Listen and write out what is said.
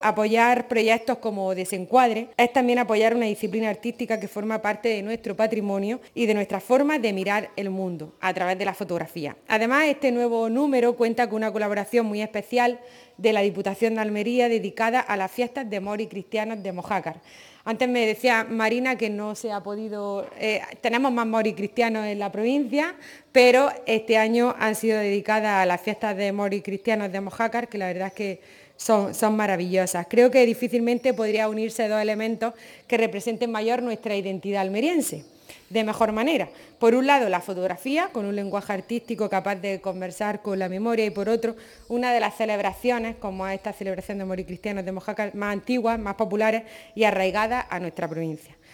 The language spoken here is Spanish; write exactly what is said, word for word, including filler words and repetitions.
Apoyar proyectos como Desencuadre es también apoyar una disciplina artística que forma parte de nuestro patrimonio y de nuestra forma de mirar el mundo a través de la fotografía. Además, este nuevo número cuenta con una colaboración muy especial de la Diputación de Almería dedicada a las fiestas de moros y cristianos de Mojácar. Antes me decía Marina que no se ha podido, eh, tenemos más moros y cristianos en la provincia, pero este año han sido dedicadas a las fiestas de moros y cristianos de Mojácar, que la verdad es que Son, son maravillosas. Creo que difícilmente podría unirse dos elementos que representen mayor nuestra identidad almeriense, de mejor manera. Por un lado, la fotografía, con un lenguaje artístico capaz de conversar con la memoria, y por otro, una de las celebraciones, como esta celebración de moros y cristianos de Mojácar, más antiguas, más populares y arraigadas a nuestra provincia.